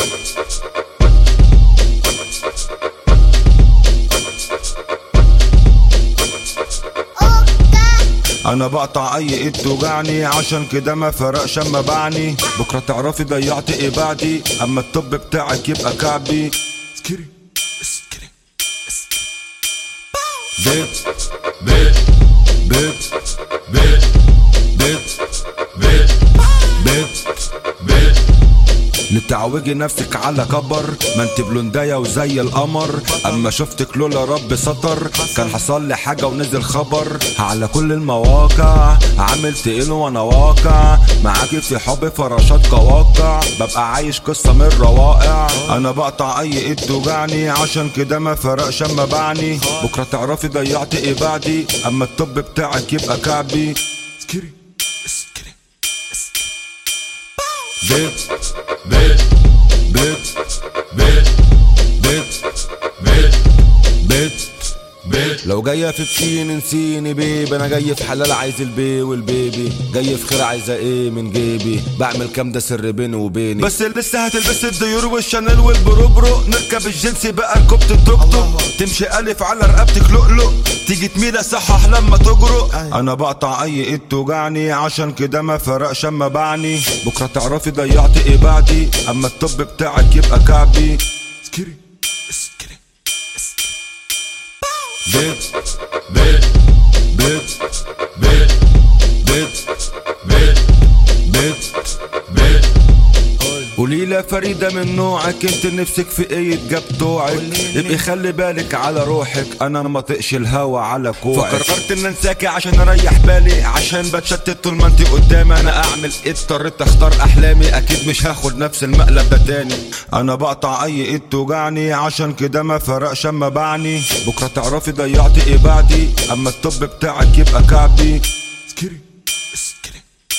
انا بقطع اي ايد توجعني، عشان كده ما فرقش اما بعني. بكره تعرفي ضيعت ايه بعدي، اما الطب بتاعك يبقى كعبي. سكري سكري بيت بيت بيت بيت بيت بيت بيت بيت لتعوجي نفسك على كبر، ما انت بلوندايه وزي القمر. اما شفتك لولا رب ستر، كان حصل لي حاجه ونزل خبر. على كل المواقع عامل تقيل وانا واقع معاكي في حب فراشات قواقع. ببقى عايش قصه من روائع. انا بقطع اي ايد توجعني، عشان كده ما فرقش اما بعني. بكره تعرفي ضيعت ايه بعدي، اما الطب بتاعك يبقى كعبي. سكري سكري بيت بيت بيت بيت بيت بيت بيت بيت. لو جايه في بسين نسيني بيب، انا جاي في حلال عايز البي والبيبي، جاي في خير عايزه ايه من جيبي. بعمل كام ده سر بيني وبيني، بس لسه هتلبس الديور والشانيل والبروبرو. نركب الجنسي بقى ركبت التوك توك، تمشي الف على رقبتك لؤلؤ، تيجي تميل اصحح لما تجرؤ. انا بقطع اي ايد توجعني، عشان كده ما فرقش اما بعني. بكره تعرفي ضيعت ايه بعدي، اما الطب بتاعك يبقى كعبي. سكري سكري بيت بيت بيت بيت بيت بيت بيت بيت. قوليلي فريدة من نوعك، انت نفسك في ايه يتجاب توعك. يبقى خلي بالك على روحك، انا ما طقش الهوا على كوعك. فقررت ان انساكي عشان اريح بالي، عشان بتشتت طول ما انت قدامي. انا اعمل ايه اضطريت اختار احلامي، اكيد مش هاخد نفس المقلب ده تاني. انا بقطع اي ايد توجعني، عشان كده ما فرقش اما بعني. بكره تعرفي ضيعت ايه بعدي، اما الطب بتاعك يبقى كعبي. سكري سكري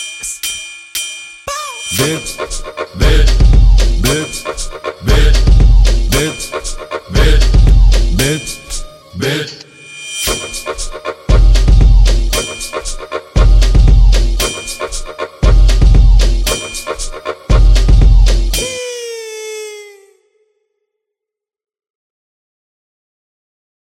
بيت بيت بيت بيت بيت بيت بيت بيت.